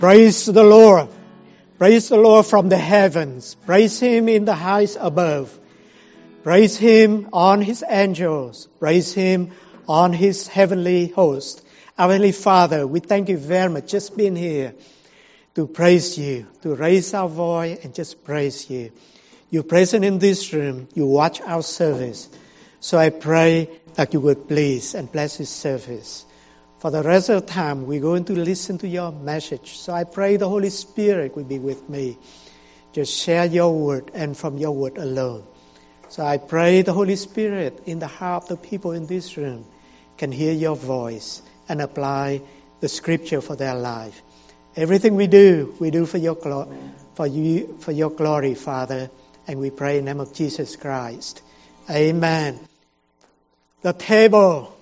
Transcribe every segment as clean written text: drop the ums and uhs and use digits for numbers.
Praise the Lord. Praise the Lord from the heavens. Praise Him in the heights above. Praise Him on His angels. Praise Him on His heavenly host. Our Heavenly Father, we thank you very much just being here to praise you, to raise our voice and just praise you. You're present in this room. You watch our service. So I pray that you would please and bless this service. For the rest of the time, we're going to listen to your message. So I pray the Holy Spirit will be with me. Just share your word and from your word alone. So I pray the Holy Spirit in the heart of the people in this room can hear your voice and apply the scripture for their life. Everything we do for your glory, Father. And we pray in the name of Jesus Christ. Amen. The table.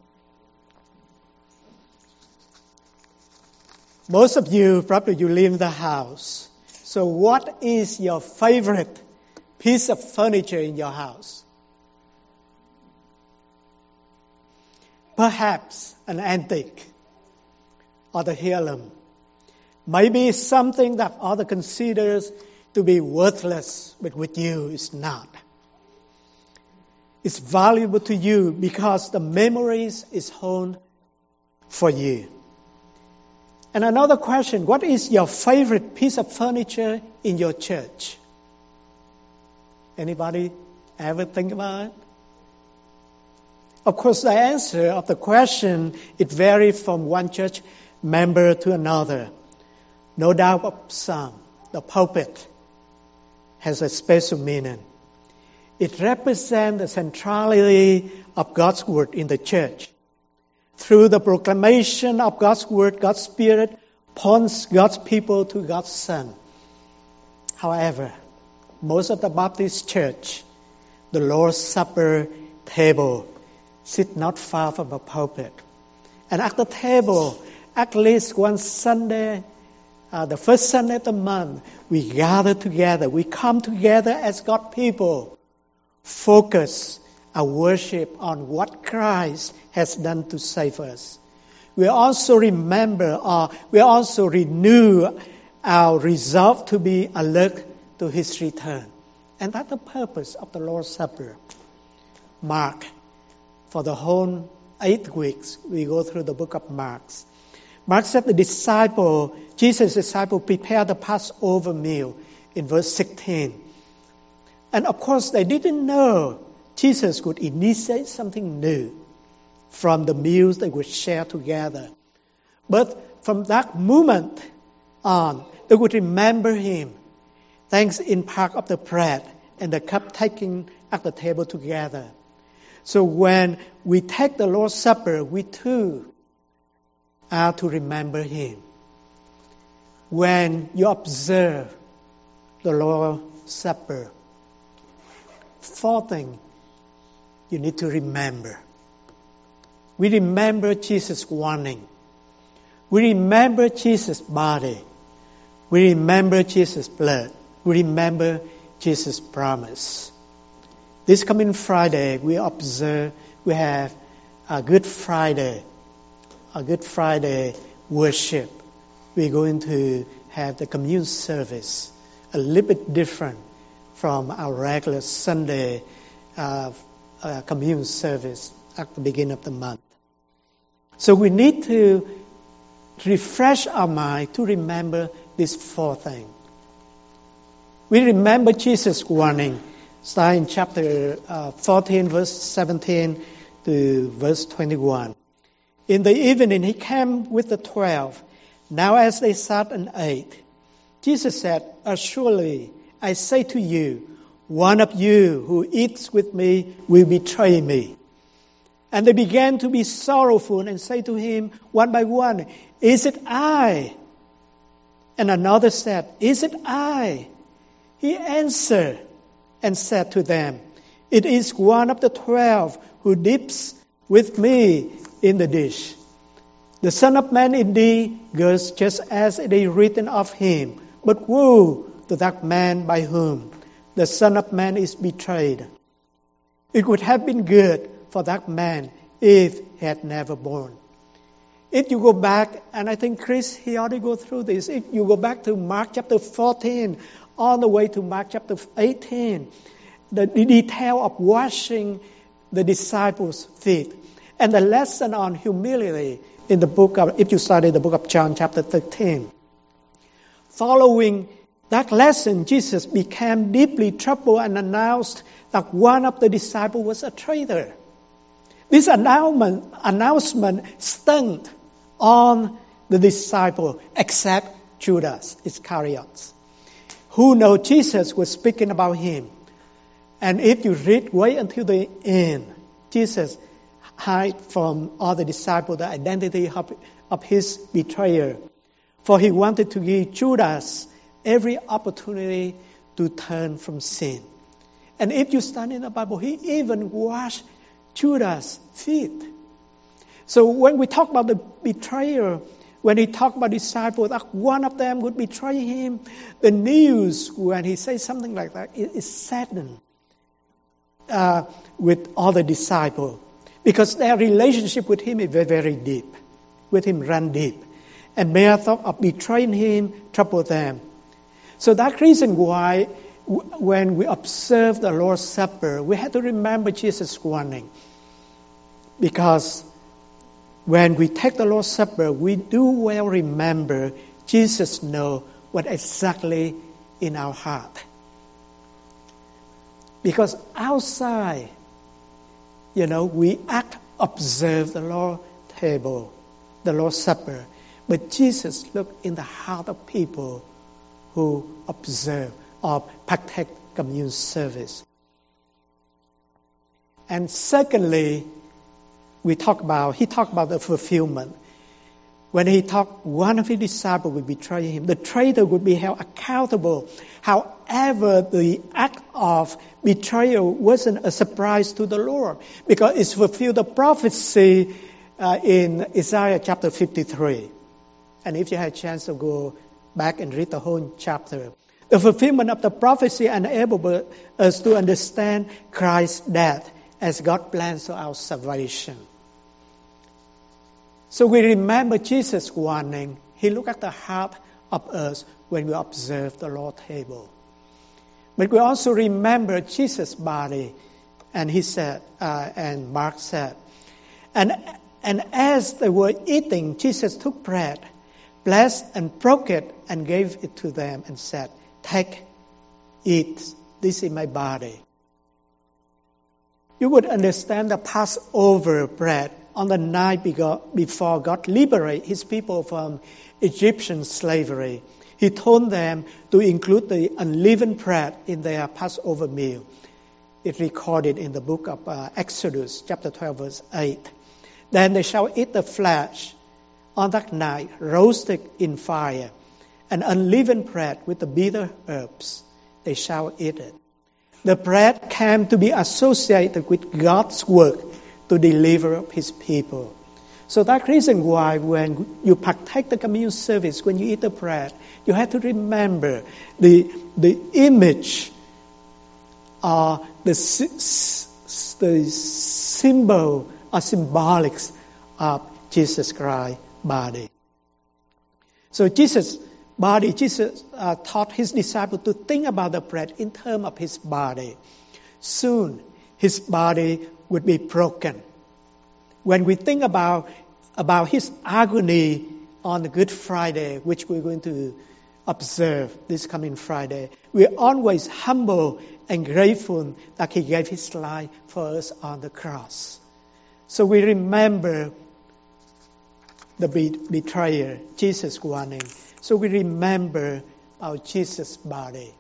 Most of you, probably you live in the house. So what is your favorite piece of furniture in your house? Perhaps an antique or the heirloom. Maybe something that others consider to be worthless, but with you it's not. It's valuable to you because the memories is held for you. And another question, what is your favorite piece of furniture in your church? Anybody ever think about it? Of course, the answer of the question, it varies from one church member to another. No doubt of some, the pulpit has a special meaning. It represents the centrality of God's Word in the church. Through the proclamation of God's Word, God's Spirit points God's people to God's Son. However, most of the Baptist church, the Lord's Supper table, sit not far from the pulpit. And at the table, at least one Sunday, the first Sunday of the month, we gather together. We come together as God's people. Focus our worship on what Christ has done to save us. We also we also renew our resolve to be alert to His return. And that's the purpose of the Lord's Supper. Mark, for the whole 8 weeks, we go through the book of Mark. Mark said Jesus' disciple prepared the Passover meal in verse 16. And of course, they didn't know Jesus could initiate something new from the meals they would share together. But from that moment on, they would remember Him. Thanks in part of the bread and the cup taken at the table together. So when we take the Lord's Supper, we too are to remember Him. When you observe the Lord's Supper, 4 things you need to remember. We remember Jesus' warning. We remember Jesus' body. We remember Jesus' blood. We remember Jesus' promise. This coming Friday, we have a Good Friday worship. We're going to have the communion service, a little bit different from our regular Sunday communion service at the beginning of the month. So we need to refresh our mind to remember these 4 things. We remember Jesus' warning, starting in chapter 14, verse 17 to verse 21. In the evening, He came with the 12. Now as they sat and ate, Jesus said, "Surely I say to you, one of you who eats with me will betray me." And they began to be sorrowful and say to Him one by one, "Is it I?" And another said, "Is it I?" He answered and said to them, "It is one of the 12 who dips with me in the dish. The Son of Man indeed goes just as it is written of Him, but woe to that man by whom the Son of Man is betrayed. It would have been good for that man if he had never born." If you go back, and I think Chris, he already go through this. If you go back to Mark chapter 14, all the way to Mark chapter 18, the detail of washing the disciples' feet, and the lesson on humility in the book of, if you study the book of John chapter 13. Following that lesson, Jesus became deeply troubled and announced that one of the disciples was a traitor. This announcement stunned on the disciple, except Judas Iscariot, who know Jesus was speaking about him. And if you read way until the end, Jesus hid from all the disciples the identity of his betrayer, for he wanted to give Judas every opportunity to turn from sin. And if you study in the Bible, he even washed Judas' feet. So when we talk about the betrayer, when he talked about disciples, that one of them would betray him, the news when he says something like that is saddened with all the disciples, because their relationship with him is very, very deep. With him ran deep. And mere thought of betraying him troubled them. So that's the reason why when we observe the Lord's Supper, we have to remember Jesus' warning. Because when we take the Lord's Supper, we do well remember Jesus knows what exactly in our heart. Because outside, we observe the Lord's table, the Lord's Supper. But Jesus looked in the heart of people who observe or partake communion service. And secondly, he talked about the fulfillment. When he talked, one of his disciples would betray him. The traitor would be held accountable. However, the act of betrayal wasn't a surprise to the Lord, because it's fulfilled the prophecy in Isaiah chapter 53. And if you had a chance to go back and read the whole chapter, the fulfillment of the prophecy enabled us to understand Christ's death as God's plan for our salvation. So we remember Jesus' warning. He looked at the heart of us when we observe the Lord's table. But we also remember Jesus' body, and he said, and Mark said, and as they were eating, Jesus took bread, blessed and broke it, and gave it to them, and said, "Take, eat, this is my body." You would understand the Passover bread on the night before God liberated his people from Egyptian slavery. He told them to include the unleavened bread in their Passover meal. It's recorded in the book of Exodus, chapter 12, verse 8. Then they shall eat the flesh on that night, roasted in fire, and unleavened bread with the bitter herbs. They shall eat it. The bread came to be associated with God's work to deliver up his people. So that's the reason why when you partake the communion service, when you eat the bread, you have to remember the image or the symbol or symbolics of Jesus Christ's body. So Jesus' taught his disciples to think about the bread in terms of his body. Soon, his body would be broken. When we think about his agony on the Good Friday, which we're going to observe this coming Friday, we're always humble and grateful that he gave his life for us on the cross. So we remember the betrayer, Jesus' warning. So we remember our Jesus' body.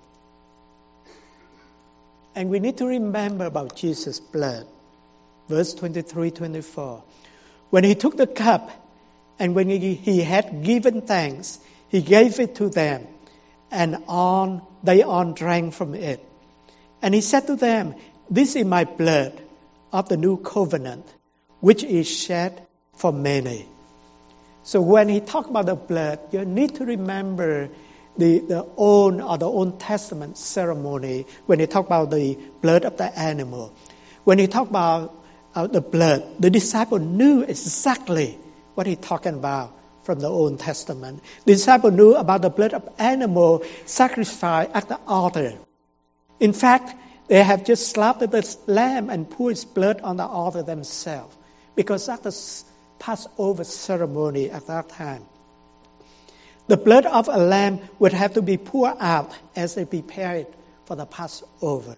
And we need to remember about Jesus' blood. Verse 23-24. When he took the cup, and when he had given thanks, he gave it to them, and they all drank from it. And he said to them, "This is my blood of the new covenant, which is shed for many." So when he talked about the blood, you need to remember the Old Testament ceremony when he talked about the blood of the animal. When he talked about the blood, the disciple knew exactly what he's talking about from the Old Testament. The disciples knew about the blood of animal sacrificed at the altar. In fact, they have just slaughtered the lamb and poured its blood on the altar themselves, because that's the Passover ceremony at that time. The blood of a lamb would have to be poured out as they prepare it for the Passover.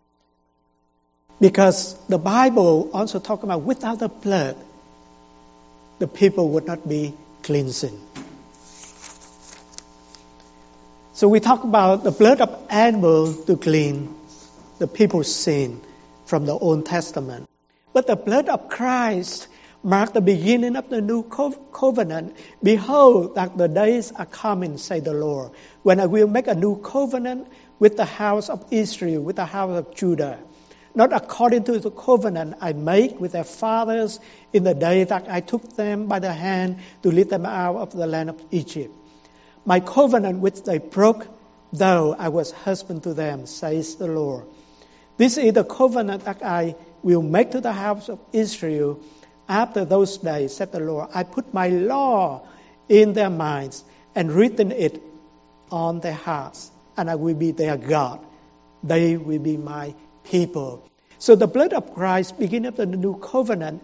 Because the Bible also talks about without the blood, the people would not be cleansing. So we talk about the blood of animal to clean the people's sin from the Old Testament. But the blood of Christ marked the beginning of the new covenant. Behold, that the days are coming, say the Lord, when I will make a new covenant with the house of Israel, with the house of Judah. Not according to the covenant I made with their fathers in the day that I took them by the hand to lead them out of the land of Egypt. My covenant which they broke, though I was husband to them, says the Lord. This is the covenant that I will make to the house of Israel after those days, said the Lord. I put my law in their minds and written it on their hearts, and I will be their God. They will be my people. So the blood of Christ, beginning of the new covenant,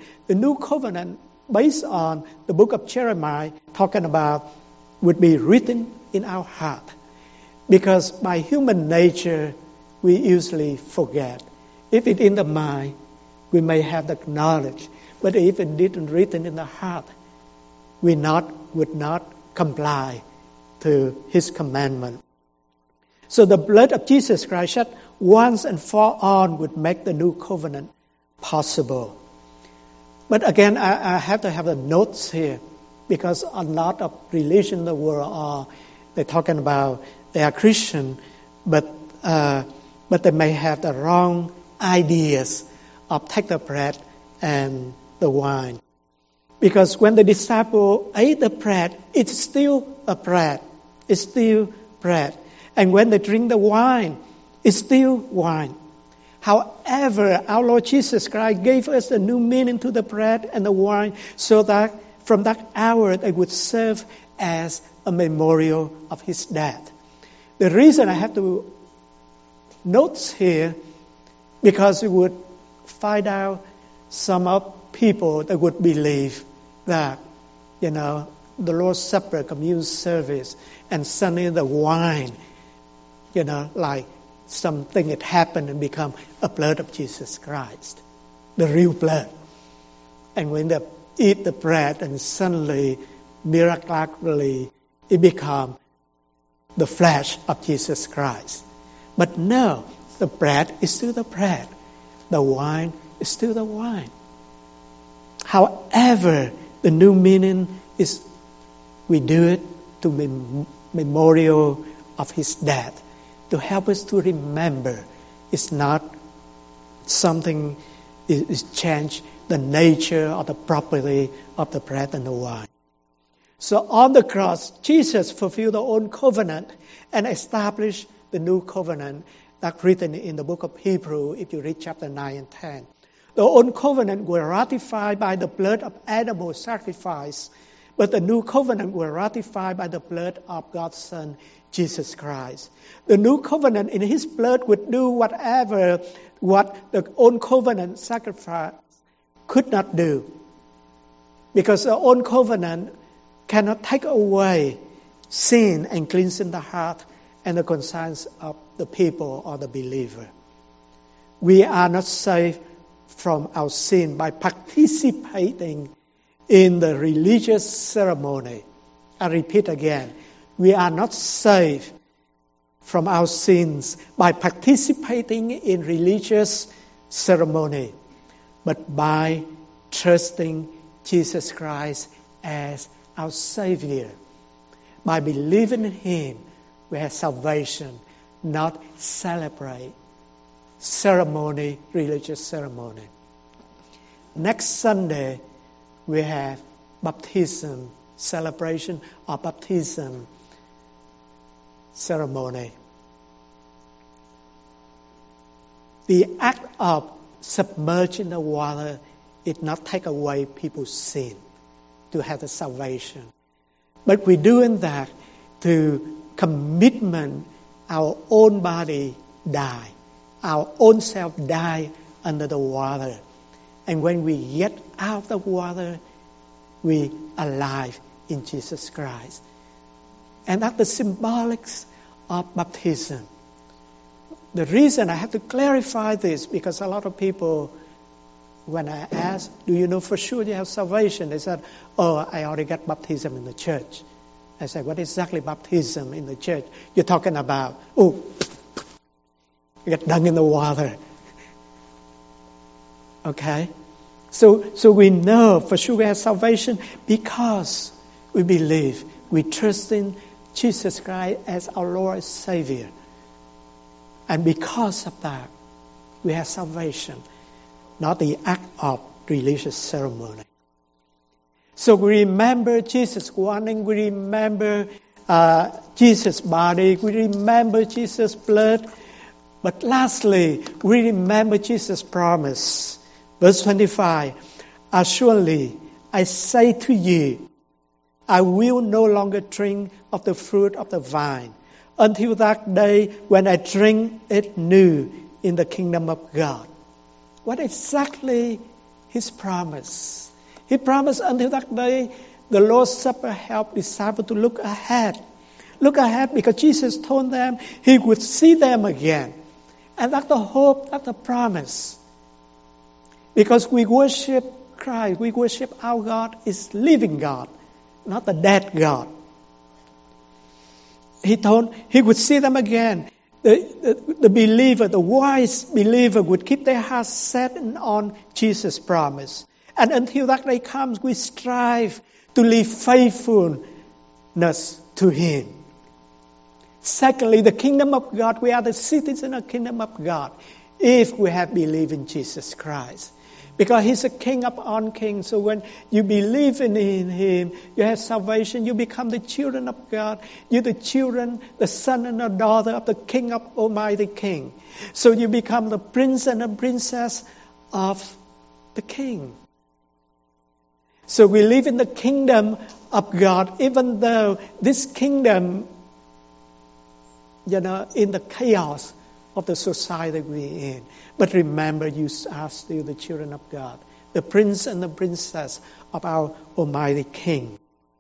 based on the book of Jeremiah, talking about, would be written in our heart. Because by human nature, we usually forget. If it's in the mind, we may have the knowledge. But if it didn't written in the heart, we would not comply to His commandment. So the blood of Jesus Christ shed once and for all would make the new covenant possible. But again, I have to have the notes here, because a lot of religions in the world they're talking about they are Christian, but they may have the wrong ideas of take the bread and the wine. Because when the disciple ate the bread, it's still a bread. It's still bread. And when they drink the wine, it's still wine. However, our Lord Jesus Christ gave us a new meaning to the bread and the wine, so that from that hour they would serve as a memorial of His death. The reason I have to notes here, because we would find out some of people that would believe that, the Lord's Supper, communion service, and suddenly the wine, like something that happened and become a blood of Jesus Christ, the real blood. And when they eat the bread, and suddenly, miraculously, it become the flesh of Jesus Christ. But no, the bread is still the bread. The wine is still the wine. However, the new meaning is we do it to memorial of His death, to help us to remember. It's not something is changed the nature or the property of the bread and the wine. So on the cross, Jesus fulfilled the old covenant and established the new covenant that's written in the book of Hebrews, if you read chapter 9 and 10. The old covenant were ratified by the blood of animal sacrifice, but the new covenant were ratified by the blood of God's Son, Jesus Christ. The new covenant in His blood would do what the old covenant sacrifice could not do. Because the old covenant cannot take away sin and cleansing the heart and the conscience of the people or the believer. We are not saved from our sin by participating in the religious ceremony. I repeat again, we are not saved from our sins by participating in religious ceremony, but by trusting Jesus Christ as our Savior. By believing in Him, we have salvation, not celebrate ceremony, religious ceremony. Next Sunday, we have baptism celebration or baptism ceremony. The act of submerging the water did not take away people's sin. to have the salvation. But we're doing that to commitment our own body die. Our own self die under the water. And when we get out of the water, we alive in Jesus Christ. And that's the symbolics of baptism. The reason I have to clarify this, because a lot of people, when I ask, do you know for sure you have salvation? They said, oh, I already got baptism in the church. I said, what exactly baptism in the church you're talking about? Oh, you get dunked in the water. Okay? So we know for sure we have salvation because we believe, we trust in Jesus Christ as our Lord and Savior. And because of that, we have salvation, not the act of religious ceremony. So we remember Jesus' warning, we remember Jesus' body, we remember Jesus' blood. But lastly, we remember Jesus' promise. Verse 25, surely I say to you, I will no longer drink of the fruit of the vine until that day when I drink it new in the kingdom of God. What exactly His promise? He promised until that day the Lord's Supper helped disciples to look ahead. Look ahead because Jesus told them He would see them again. And that's the hope, that's the promise. Because we worship Christ, we worship our God is living God, not the dead God. He told He would see them again. The believer, the wise believer would keep their hearts set on Jesus' promise. And until that day comes, we strive to live faithfulness to Him. Secondly, the kingdom of God, we are the citizens of the kingdom of God if we have believed in Jesus Christ. Because He's a King upon kings. So when you believe in Him, you have salvation. You become the children of God. You're the children, the son and the daughter of the King of Almighty King. So you become the prince and the princess of the King. So we live in the kingdom of God, even though this kingdom, in the chaos of the society we're in. But remember, you are still the children of God, the prince and the princess of our Almighty King.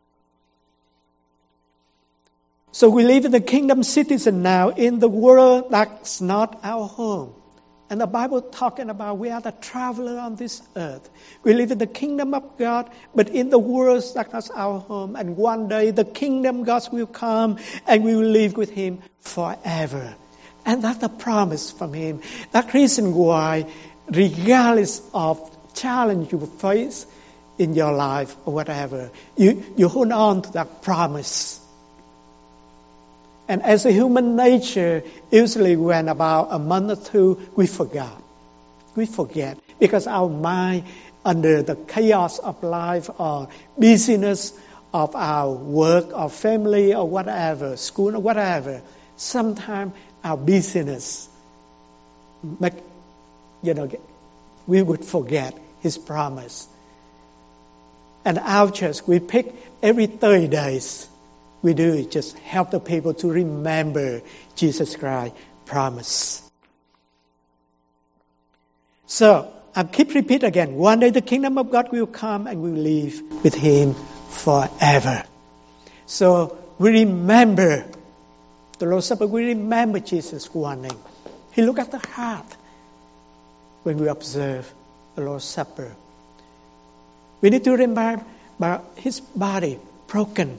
So we live in the kingdom citizen now in the world that's not our home. And the Bible talking about we are the traveler on this earth. We live in the kingdom of God, but in the world that's not our home. And one day the kingdom God will come and we will live with Him forever. And that's the promise from Him. That's reason why, regardless of challenge you face in your life or whatever, you hold on to that promise. And as a human nature, usually when about a month or two, we forget. We forget because our mind, under the chaos of life or busyness of our work or family or whatever, school or whatever, sometimes our busyness, we would forget His promise. And our church, we pick every 30 days. We do it, just help the people to remember Jesus Christ's promise. So, I keep repeat again. One day the kingdom of God will come and we will live with Him forever. So, we remember the Lord's Supper, we remember Jesus' warning. He looked at the heart when we observe the Lord's Supper. We need to remember His body broken,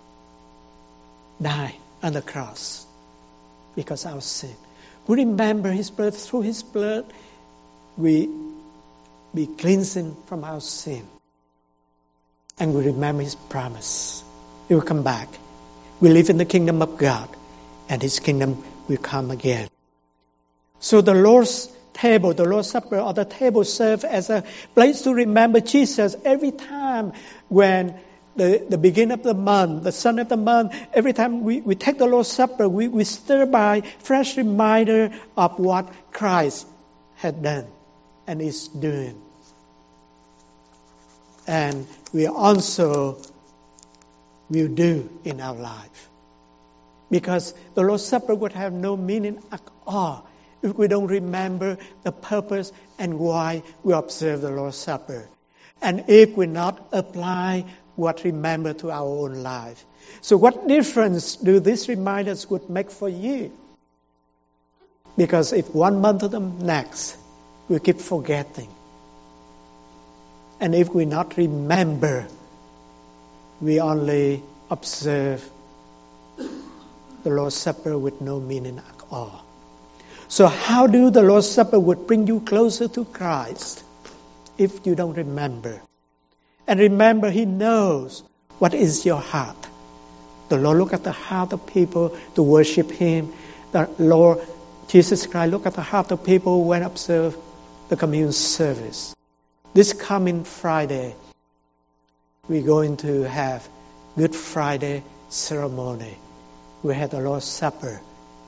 died on the cross because of our sin. We remember His blood. Through His blood, we be cleansed from our sin. And we remember His promise. He will come back. We live in the kingdom of God, and His kingdom will come again. So the Lord's table, the Lord's Supper, or the table serve as a place to remember Jesus every time when the beginning of the month, the sun of the month, every time we take the Lord's Supper, we stir by fresh reminder of what Christ had done and is doing. and we also will do in our life. Because the Lord's Supper would have no meaning at all if we don't remember the purpose and why we observe the Lord's Supper. And if we not apply what remember to our own life. So what difference do these reminders would make for you? Because if 1 month to the next, we keep forgetting. And if we not remember, we only observe the Lord's Supper with no meaning at all. So how do the Lord's Supper would bring you closer to Christ if you don't remember? And remember, He knows what is your heart. The Lord look at the heart of people to worship Him. The Lord Jesus Christ look at the heart of people when observe the communion service. This coming Friday, we're going to have Good Friday ceremony. We had the Lord's Supper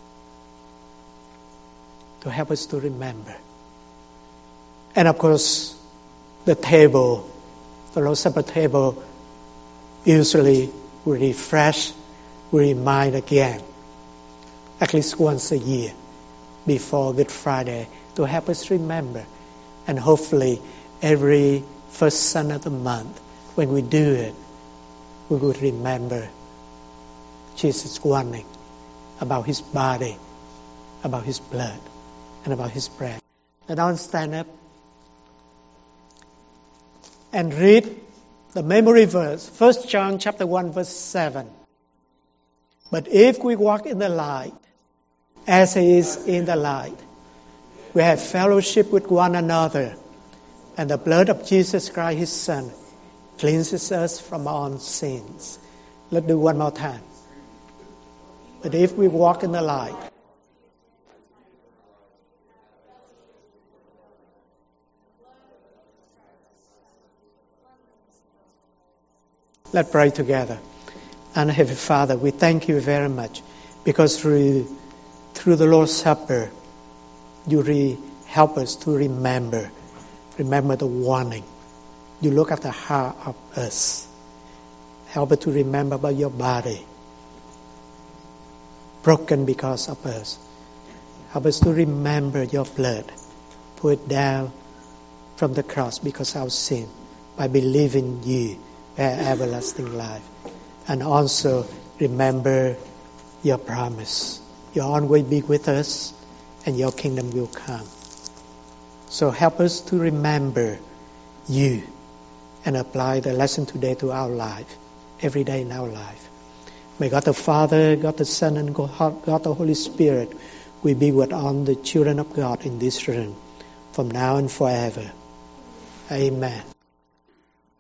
to help us to remember. And of course, the table, the Lord's Supper table, usually we refresh, we remind again, at least once a year before Good Friday, to help us remember. And hopefully, every first Sunday of the month, when we do it, we would remember Jesus' warning about His body, about His blood, and about His bread. Now don't stand up and read the memory verse, 1 John chapter 1, verse 7. But if we walk in the light, as He is in the light, we have fellowship with one another, and the blood of Jesus Christ, His Son, cleanses us from all sins. Let's do one more time. But if we walk in the light, let's pray together. And Heavenly Father, we thank You very much because through the Lord's Supper, You help us to remember the warning. You look at the heart of us. Help us to remember about Your body, broken because of us. Help us to remember Your blood, poured down from the cross because of our sin, by believing You have everlasting life. And also remember Your promise. You'll always be with us, and Your kingdom will come. So help us to remember You and apply the lesson today to our life, every day in our life. May God the Father, God the Son, and God the Holy Spirit will be with all the children of God in this room from now and forever. Amen.